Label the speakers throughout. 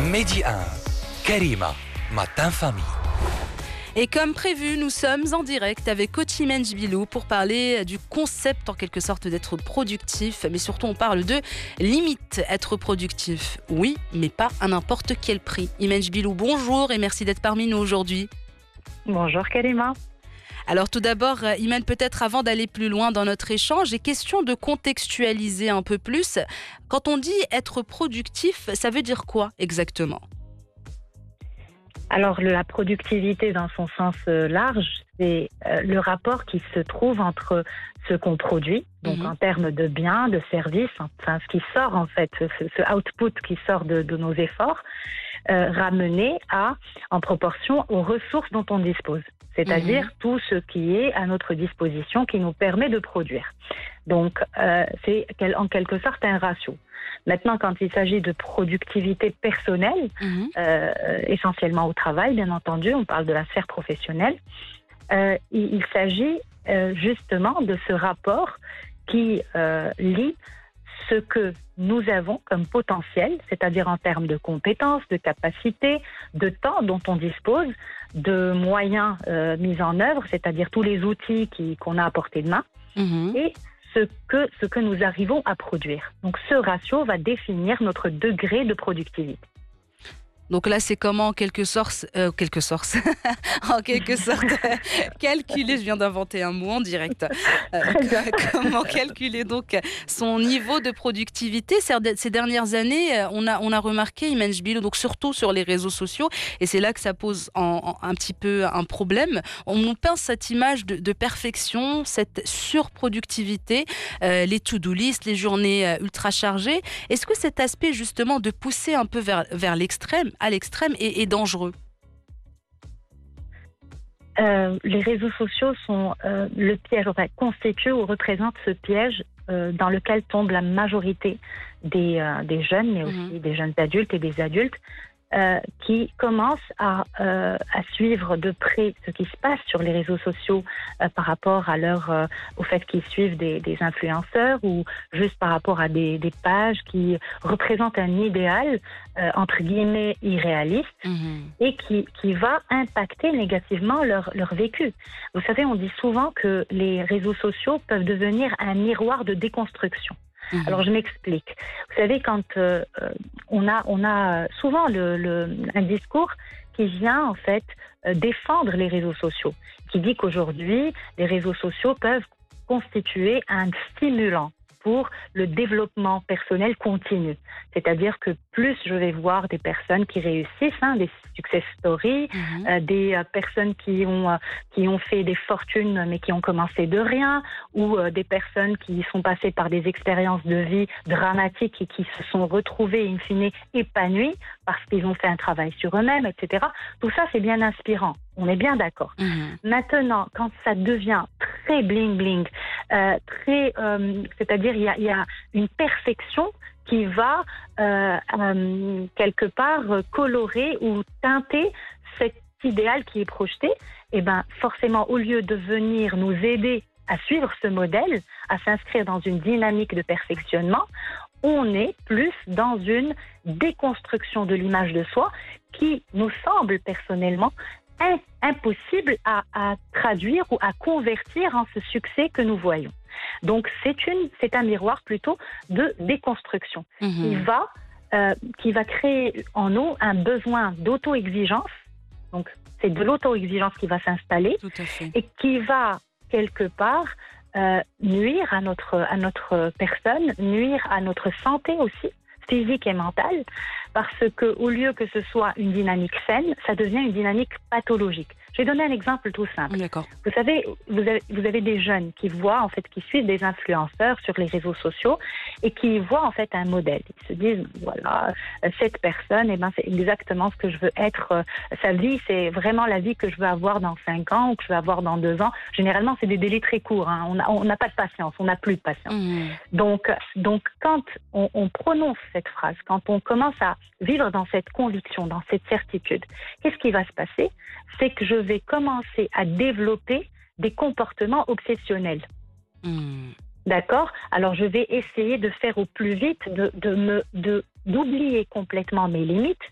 Speaker 1: Midi 1, Karima, Matin Famille.
Speaker 2: Et comme prévu, nous sommes en direct avec coach Imen Bilou pour parler du concept en quelque sorte d'être productif. Mais surtout, on parle de limite. Être productif, oui, mais pas à n'importe quel prix. Imen Bilou, bonjour et merci d'être parmi nous aujourd'hui.
Speaker 3: Bonjour Karima.
Speaker 2: Alors tout d'abord, Imen, peut-être avant d'aller plus loin dans notre échange, est question de contextualiser un peu plus. Quand on dit être productif, ça veut dire quoi exactement ?
Speaker 3: Alors la productivité dans son sens large, c'est le rapport qui se trouve entre ce qu'on produit, donc en termes de biens, de services, enfin ce qui sort en fait, ce output qui sort de nos efforts, ramené en proportion aux ressources dont on dispose. C'est-à-dire tout ce qui est à notre disposition qui nous permet de produire. Donc, c'est en quelque sorte un ratio. Maintenant, quand il s'agit de productivité personnelle, essentiellement au travail, bien entendu, on parle de la sphère professionnelle, il s'agit justement de ce rapport qui lie ce que nous avons comme potentiel, c'est-à-dire en termes de compétences, de capacités, de temps dont on dispose, de moyens mis en œuvre, c'est-à-dire tous les outils qu'on a à portée de main, et ce que nous arrivons à produire. Donc ce ratio va définir notre degré de productivité.
Speaker 2: Donc là, c'est comment en quelque sorte, calculer, je viens d'inventer un mot en direct, comment calculer donc son niveau de productivité. Ces dernières années, on a remarqué, Imen Bilou, donc surtout sur les réseaux sociaux, et c'est là que ça pose un petit peu un problème. On nous peint cette image de perfection, cette surproductivité, les to-do list, les journées ultra chargées. Est-ce que cet aspect justement de pousser un peu vers l'extrême, à l'extrême est dangereux?
Speaker 3: Les réseaux sociaux sont le piège, enfin, constituent ou représentent ce piège dans lequel tombe la majorité des jeunes, mais aussi des jeunes adultes et des adultes, qui commencent à suivre de près ce qui se passe sur les réseaux sociaux par rapport à au fait qu'ils suivent des influenceurs ou juste par rapport à des pages qui représentent un idéal entre guillemets irréaliste et qui va impacter négativement leur vécu. Vous savez, on dit souvent que les réseaux sociaux peuvent devenir un miroir de déconstruction. Alors je m'explique. Vous savez, quand on a souvent un discours qui vient en fait défendre les réseaux sociaux, qui dit qu'aujourd'hui les réseaux sociaux peuvent constituer un stimulant pour le développement personnel continu. C'est-à-dire que plus je vais voir des personnes qui réussissent, des success stories, des personnes qui ont fait des fortunes mais qui ont commencé de rien, ou des personnes qui sont passées par des expériences de vie dramatiques et qui se sont retrouvées in fine épanouies parce qu'ils ont fait un travail sur eux-mêmes, etc. Tout ça, c'est bien inspirant. On est bien d'accord. Maintenant, quand ça devient très bling-bling, c'est-à-dire il y a une perfection qui va quelque part colorer ou teinter cet idéal qui est projeté, et ben forcément, au lieu de venir nous aider à suivre ce modèle, à s'inscrire dans une dynamique de perfectionnement, on est plus dans une déconstruction de l'image de soi qui nous semble personnellement impossible à traduire ou à convertir en ce succès que nous voyons. Donc c'est un miroir plutôt de déconstruction qui va créer en nous un besoin d'auto-exigence. Donc c'est de l'auto-exigence qui va s'installer et qui va quelque part nuire à notre personne, nuire à notre santé aussi, physique et mentale, parce que au lieu que ce soit une dynamique saine, ça devient une dynamique pathologique. Je vais donner un exemple tout simple.
Speaker 2: D'accord.
Speaker 3: Vous savez, vous avez des jeunes qui voient, en fait, qui suivent des influenceurs sur les réseaux sociaux et qui voient, en fait, un modèle. Ils se disent, voilà, cette personne, c'est exactement ce que je veux être. Sa vie, c'est vraiment la vie que je veux avoir dans 5 ans ou que je veux avoir dans 2 ans. Généralement, c'est des délais très courts. On n'a pas de patience, on n'a plus de patience. Donc, quand on prononce cette phrase, quand on commence à vivre dans cette conviction, dans cette certitude, qu'est-ce qui va se passer? C'est que je vais commencer à développer des comportements obsessionnels. D'accord? Alors, je vais essayer de faire au plus vite, d'oublier complètement mes limites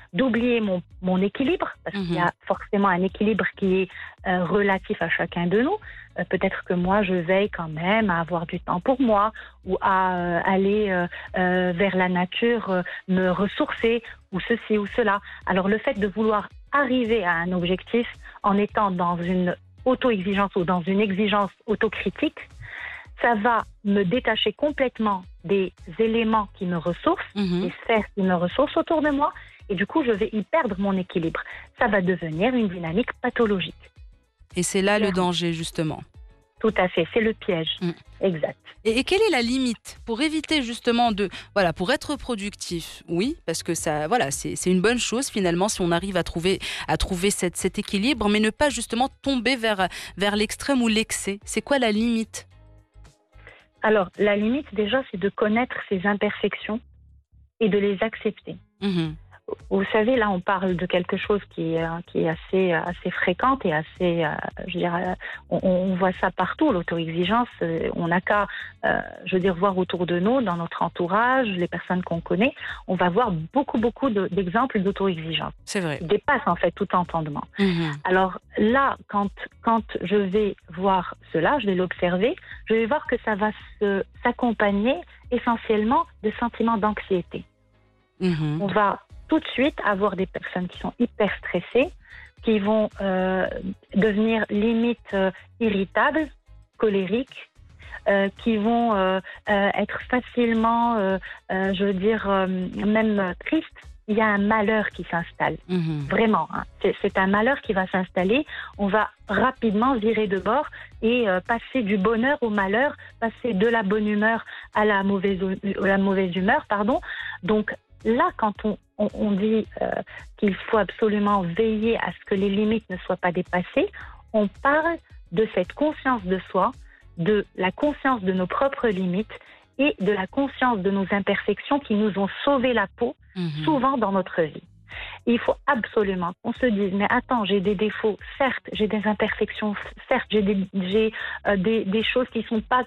Speaker 3: d'oublier mon équilibre, parce qu'il y a forcément un équilibre qui est relatif à chacun de nous. Peut-être que moi, je veille quand même à avoir du temps pour moi ou à aller vers la nature, me ressourcer ou ceci ou cela. Alors le fait de vouloir arriver à un objectif en étant dans une auto-exigence ou dans une exigence autocritique, ça va me détacher complètement des éléments qui me ressourcent, des sphères qui me ressourcent autour de moi, et du coup, je vais y perdre mon équilibre. Ça va devenir une dynamique pathologique.
Speaker 2: Et c'est là le danger, justement.
Speaker 3: Tout à fait, c'est le piège. Exact.
Speaker 2: Et quelle est la limite pour éviter justement pour être productif? Oui, parce que ça, c'est une bonne chose finalement si on arrive à trouver cet équilibre, mais ne pas justement tomber vers l'extrême ou l'excès. C'est quoi la limite?
Speaker 3: Alors, la limite déjà, c'est de connaître ses imperfections et de les accepter. Vous savez, là, on parle de quelque chose qui est assez fréquente et assez, on voit ça partout, l'auto-exigence. On n'a qu'à, voir autour de nous, dans notre entourage, les personnes qu'on connaît, on va voir beaucoup d'exemples d'auto-exigence.
Speaker 2: C'est vrai.
Speaker 3: Qui dépassent en fait tout entendement. Alors là, quand je vais voir cela, je vais l'observer, je vais voir que ça va s'accompagner essentiellement de sentiments d'anxiété. On va tout de suite avoir des personnes qui sont hyper stressées, qui vont devenir limite irritables, colériques, qui vont être facilement, même tristes. Il y a un malheur qui s'installe, vraiment. C'est un malheur qui va s'installer. On va rapidement virer de bord et passer du bonheur au malheur, passer de la bonne humeur à la mauvaise humeur, pardon. Donc, là, quand on dit qu'il faut absolument veiller à ce que les limites ne soient pas dépassées, on parle de cette conscience de soi, de la conscience de nos propres limites et de la conscience de nos imperfections qui nous ont sauvé la peau souvent dans notre vie. Il faut absolument qu'on se dise, mais attends, j'ai des défauts, certes, j'ai des imperfections, certes, j'ai des choses qui sont pas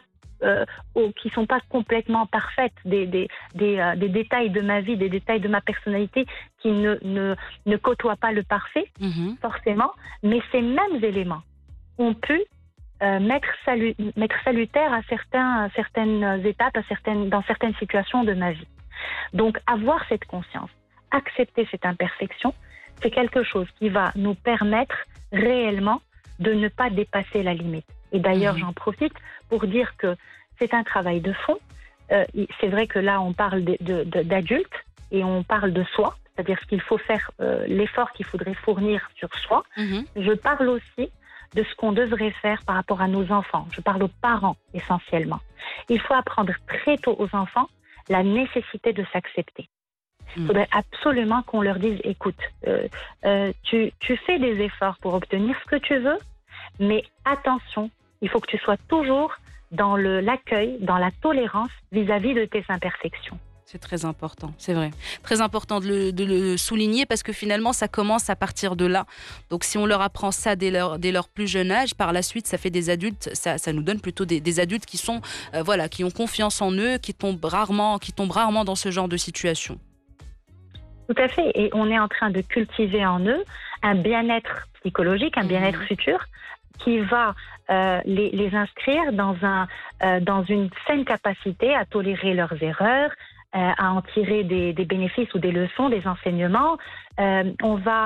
Speaker 3: complètement parfaites, des détails de ma vie, des détails de ma personnalité qui ne côtoient pas le parfait, forcément, mais ces mêmes éléments ont pu mettre salutaire à certaines étapes, dans certaines situations de ma vie. Donc, avoir cette conscience, accepter cette imperfection, c'est quelque chose qui va nous permettre réellement de ne pas dépasser la limite. Et d'ailleurs, j'en profite pour dire que c'est un travail de fond. C'est vrai que là, on parle d'adultes et on parle de soi, c'est-à-dire ce qu'il faut faire, l'effort qu'il faudrait fournir sur soi. Je parle aussi de ce qu'on devrait faire par rapport à nos enfants. Je parle aux parents essentiellement. Il faut apprendre très tôt aux enfants la nécessité de s'accepter. Il faudrait absolument qu'on leur dise, écoute, tu fais des efforts pour obtenir ce que tu veux, mais attention, il faut que tu sois toujours dans l'accueil, dans la tolérance vis-à-vis de tes imperfections.
Speaker 2: C'est très important, c'est vrai. Très important de le souligner parce que finalement, ça commence à partir de là. Donc, si on leur apprend ça dès leur plus jeune âge, par la suite, ça fait des adultes, ça nous donne plutôt des adultes qui sont, qui ont confiance en eux, qui tombent rarement dans ce genre de situation.
Speaker 3: Tout à fait. Et on est en train de cultiver en eux un bien-être psychologique, un bien-être futur qui va les inscrire dans une saine capacité à tolérer leurs erreurs, à en tirer des bénéfices ou des leçons, des enseignements. On va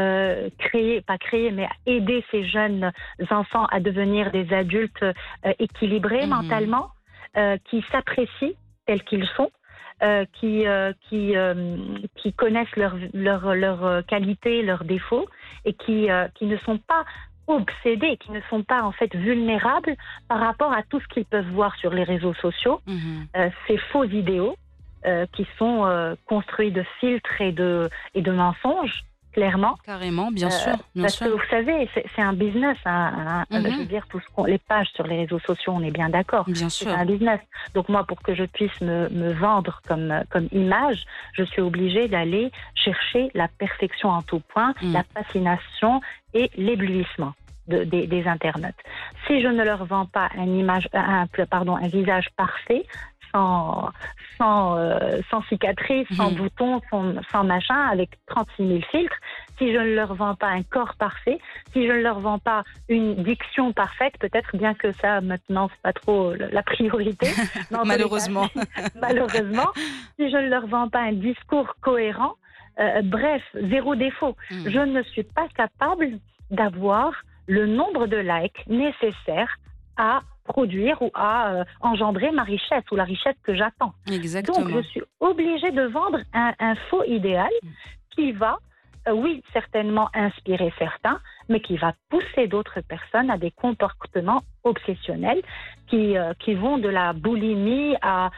Speaker 3: aider ces jeunes enfants à devenir des adultes équilibrés mentalement, qui s'apprécient tels qu'ils sont, qui connaissent leurs qualités, leurs défauts et qui ne sont pas obsédés, qui ne sont pas en fait vulnérables par rapport à tout ce qu'ils peuvent voir sur les réseaux sociaux, ces faux idéaux qui sont construits de filtres et de mensonges, clairement.
Speaker 2: Carrément, bien sûr.
Speaker 3: Parce que vous savez, c'est un business. Je veux dire, les pages sur les réseaux sociaux, on est bien d'accord.
Speaker 2: Bien sûr.
Speaker 3: C'est un business. Donc moi, pour que je puisse me vendre comme image, je suis obligée d'aller chercher la perfection en tout point, la fascination et l'éblouissement des internautes. Si je ne leur vends pas un visage parfait, sans cicatrices, sans boutons, sans machin, avec 36 000 filtres, si je ne leur vends pas un corps parfait, si je ne leur vends pas une diction parfaite, peut-être bien que ça, maintenant, c'est pas trop la priorité.
Speaker 2: Malheureusement.
Speaker 3: Malheureusement, si je ne leur vends pas un discours cohérent, bref, zéro défaut. Je ne suis pas capable d'avoir le nombre de likes nécessaires à produire ou à engendrer ma richesse ou la richesse que j'attends.
Speaker 2: Exactement.
Speaker 3: Donc, je suis obligée de vendre un faux idéal qui va, oui, certainement inspirer certains, mais qui va pousser d'autres personnes à des comportements obsessionnels qui vont de la boulimie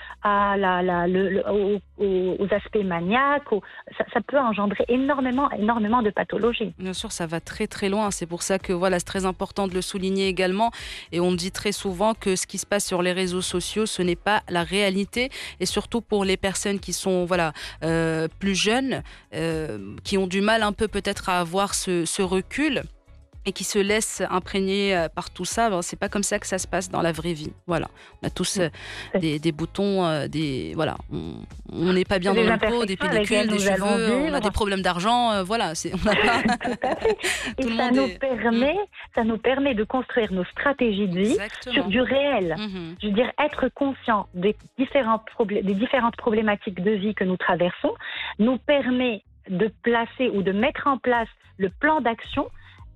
Speaker 3: aux aspects maniaques. Ça peut engendrer énormément de pathologies.
Speaker 2: Bien sûr, ça va très très loin. C'est pour ça que voilà, c'est très important de le souligner également. Et on dit très souvent que ce qui se passe sur les réseaux sociaux, ce n'est pas la réalité. Et surtout pour les personnes qui sont plus jeunes, qui ont du mal un peu peut-être à avoir ce recul, et qui se laissent imprégner par tout ça, c'est pas comme ça que ça se passe dans la vraie vie. Voilà, on a tous des boutons, on n'est pas bien dans notre peau, des pellicules, des cheveux, on a des problèmes d'argent, voilà, on n'a pas.
Speaker 3: Tout à fait. Et ça nous permet de construire nos stratégies de vie sur du réel. Je veux dire, être conscient des différentes problématiques de vie que nous traversons nous permet de placer ou de mettre en place le plan d'action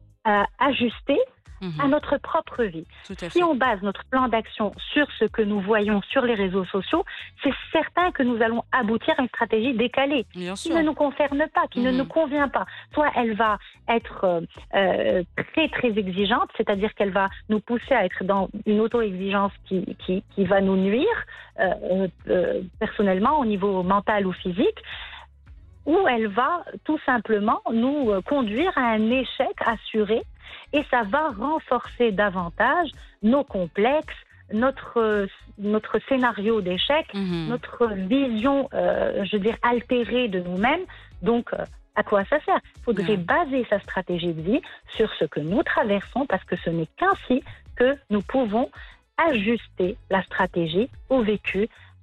Speaker 3: ajusté à notre propre vie. Si on base notre plan d'action sur ce que nous voyons sur les réseaux sociaux, c'est certain que nous allons aboutir à une stratégie décalée qui ne nous concerne pas, qui ne nous convient pas. Soit elle va être très très exigeante, c'est-à-dire qu'elle va nous pousser à être dans une auto-exigence qui va nous nuire personnellement au niveau mental ou physique, ou elle va tout simplement nous conduire à un échec assuré, et ça va renforcer davantage nos complexes, notre scénario d'échec, notre vision, altérée de nous-mêmes. Donc, à quoi ça sert ? Il faudrait baser sa stratégie de vie sur ce que nous traversons, parce que ce n'est qu'ainsi que nous pouvons ajuster la stratégie au vécu,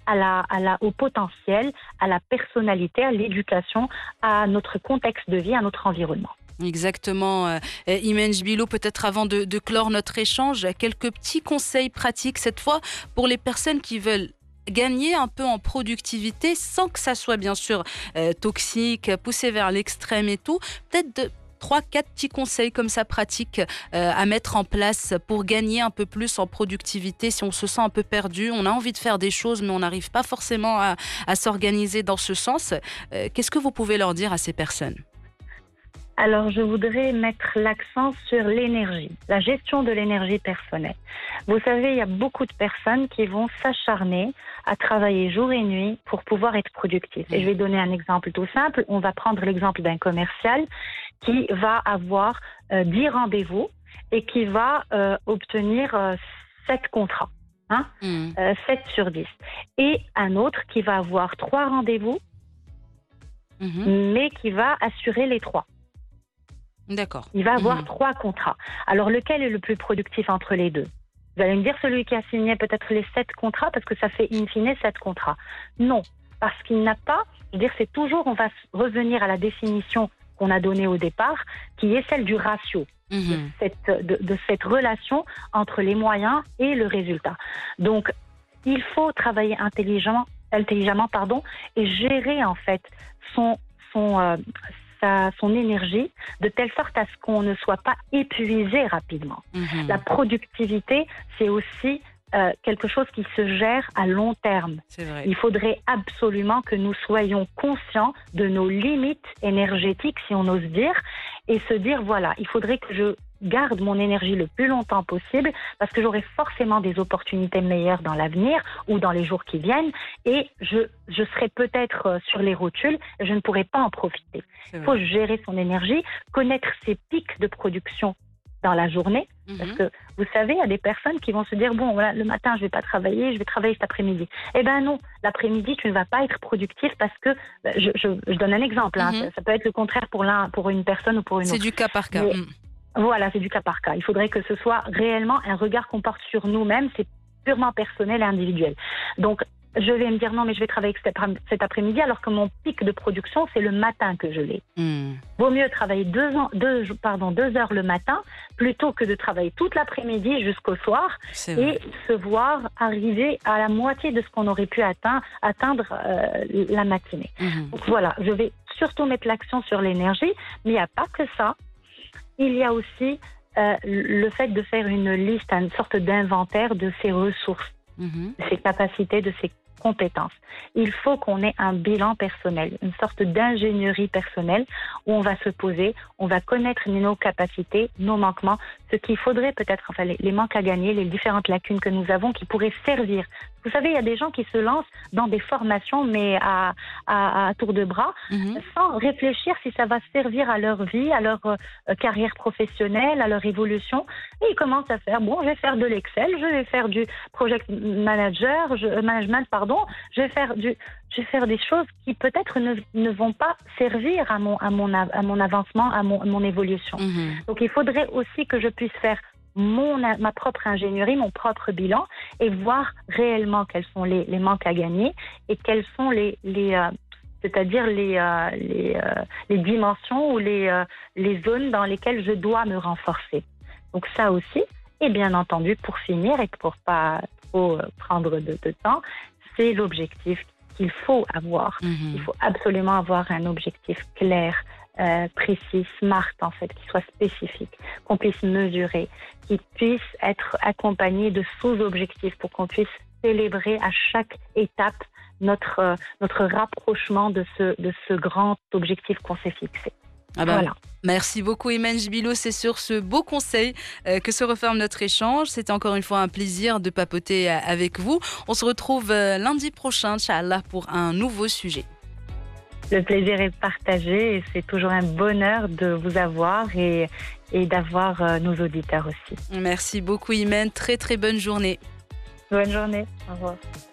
Speaker 3: au potentiel, à la personnalité, à l'éducation, à notre contexte de vie, à notre environnement.
Speaker 2: Exactement. Imen Jbilo, peut-être avant de clore notre échange, quelques petits conseils pratiques cette fois pour les personnes qui veulent gagner un peu en productivité sans que ça soit bien sûr toxique, poussé vers l'extrême et tout. Peut-être 3-4 petits conseils comme ça pratiques à mettre en place pour gagner un peu plus en productivité si on se sent un peu perdu, on a envie de faire des choses mais on n'arrive pas forcément à s'organiser dans ce sens. Qu'est-ce que vous pouvez leur dire à ces personnes ?
Speaker 3: Alors, je voudrais mettre l'accent sur l'énergie, la gestion de l'énergie personnelle. Vous savez, il y a beaucoup de personnes qui vont s'acharner à travailler jour et nuit pour pouvoir être productifs. Et je vais donner un exemple tout simple. On va prendre l'exemple d'un commercial qui va avoir 10 rendez-vous et qui va obtenir 7 contrats. 7 sur 10. Et un autre qui va avoir 3 rendez-vous, mais qui va assurer les 3.
Speaker 2: D'accord.
Speaker 3: Il va avoir 3 contrats. Alors, lequel est le plus productif entre les deux ? Vous allez me dire celui qui a signé peut-être les 7 contrats, parce que ça fait in fine 7 contrats. Non, parce qu'il n'a pas, c'est toujours, on va revenir à la définition qu'on a donnée au départ, qui est celle du ratio, de cette relation entre les moyens et le résultat. Donc, il faut travailler intelligemment, et gérer en fait son énergie de telle sorte à ce qu'on ne soit pas épuisé rapidement. La productivité, c'est aussi quelque chose qui se gère à long terme.
Speaker 2: C'est vrai.
Speaker 3: Il faudrait absolument que nous soyons conscients de nos limites énergétiques, si on ose dire, et se dire, voilà, il faudrait que je garde mon énergie le plus longtemps possible, parce que j'aurai forcément des opportunités meilleures dans l'avenir ou dans les jours qui viennent, et je serai peut-être sur les rotules, je ne pourrai pas en profiter. Il faut gérer son énergie, connaître ses pics de production dans la journée, parce que vous savez, il y a des personnes qui vont se dire, bon, voilà, le matin, je ne vais pas travailler, je vais travailler cet après-midi. Eh bien non, l'après-midi, tu ne vas pas être productif parce que, je donne un exemple, ça peut être le contraire pour une personne ou pour une autre.
Speaker 2: C'est du cas par cas.
Speaker 3: Voilà, c'est du cas par cas. Il faudrait que ce soit réellement un regard qu'on porte sur nous-mêmes, c'est purement personnel et individuel. Donc, je vais me dire non, mais je vais travailler cet après-midi, alors que mon pic de production, c'est le matin que je l'ai. Vaut mieux travailler 2 heures le matin plutôt que de travailler toute l'après-midi jusqu'au soir et se voir arriver à la moitié de ce qu'on aurait pu atteindre la matinée. Donc voilà, je vais surtout mettre l'accent sur l'énergie, mais il n'y a pas que ça. Il y a aussi le fait de faire une liste, une sorte d'inventaire de ses ressources, de ses capacités, de ses compétences. Il faut qu'on ait un bilan personnel, une sorte d'ingénierie personnelle où on va se poser, on va connaître nos capacités, nos manquements, ce qu'il faudrait peut-être, enfin les manques à gagner, les différentes lacunes que nous avons qui pourraient servir. Vous savez, il y a des gens qui se lancent dans des formations, mais à tour de bras, sans réfléchir si ça va servir à leur vie, à leur carrière professionnelle, à leur évolution. Et ils commencent à faire, bon, je vais faire de l'Excel, je vais faire du project management, je vais faire des choses qui peut-être ne vont pas servir à mon avancement, à mon évolution. Donc il faudrait aussi que je puisse faire ma propre ingénierie, mon propre bilan et voir réellement quels sont les manques à gagner et quelles sont c'est-à-dire les dimensions ou les zones dans lesquelles je dois me renforcer. Donc ça aussi, et bien entendu, pour finir et pour pas trop prendre de temps, c'est l'objectif qu'il faut avoir. Il faut absolument avoir un objectif clair, précis, smart en fait, qui soit spécifique, qu'on puisse mesurer, qui puisse être accompagné de sous-objectifs pour qu'on puisse célébrer à chaque étape notre rapprochement de ce grand objectif qu'on s'est fixé. Voilà.
Speaker 2: Merci beaucoup Imen Jbilo, c'est sur ce beau conseil que se referme notre échange. C'était encore une fois un plaisir de papoter avec vous. On se retrouve lundi prochain, Inch'Allah, pour un nouveau sujet.
Speaker 3: Le plaisir est partagé et c'est toujours un bonheur de vous avoir et d'avoir nos auditeurs aussi.
Speaker 2: Merci beaucoup Imen, très très bonne journée.
Speaker 3: Bonne journée, au revoir.